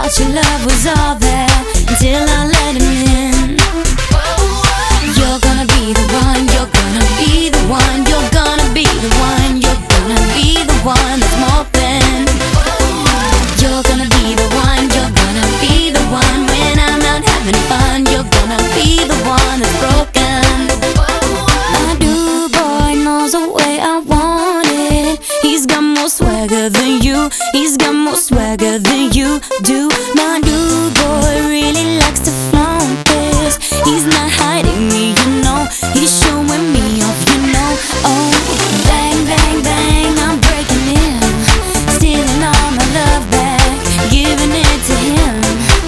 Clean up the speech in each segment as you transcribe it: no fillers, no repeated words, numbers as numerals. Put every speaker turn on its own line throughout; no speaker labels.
thought your love was all there until I let him in. You're gonna be the one, you're gonna be the one, you're gonna be the one, you're gonna be the one that's more than. You're gonna be the one, you're gonna be the one when I'm out having fun. You're gonna be the one that's broken. My new boy knows the way I want it. He's got more swagger than you, he's got more swagger than you do. My new boy really likes to flaunt this. He's not hiding me, you know, he's showing me off, you know. Oh, bang, bang, bang, I'm breaking in, stealing all my love back, giving it to him.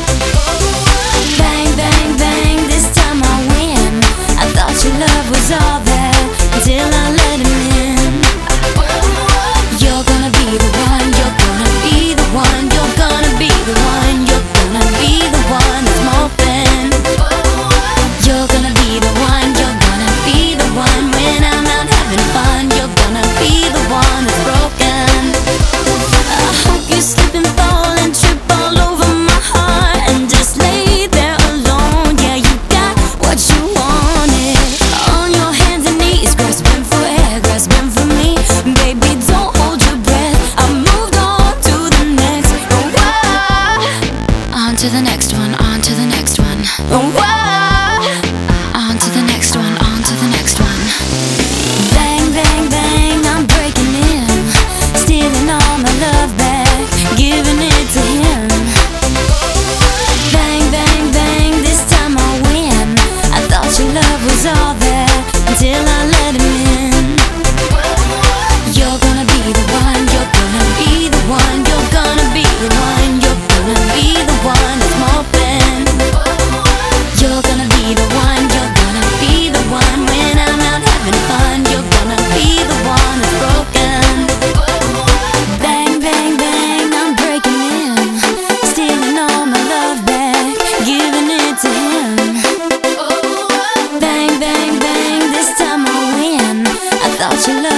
Bang, bang, bang, this time I win. I thought your love was all there until I let him in. You're gonna be the one, you're gonna be the one, you're gonna be the one, you're gonna be the one that's more than. You're gonna be the one, you're gonna be the one when I'm out having fun. You're gonna be the one that's broken. I hope you slip and fall and trip all over my heart and just lay there alone. Yeah, you got what you wanted. On your hands and knees, grasping for air, grasping for me. Baby, don't hold your breath, I've moved on to the next. Oh, on to the next one, on to the next one. Oh, on to the next one, on to the next one. Bang, bang, bang, I'm breaking in, stealing all my love back, giving it to him. Bang, bang, bang, this time I win. I thought your love was all there until I let him in. You're gonna be the one, you're gonna be the one, you're gonna be the one, you're gonna be the one that's more than. You're gonna be the one, you're gonna be the one when I'm out having fun. You're gonna be the one that's broken. Bang, bang, bang, I'm breaking in, stealing all my love back, giving it to him. Bang, bang, bang, this time I win. I thought your love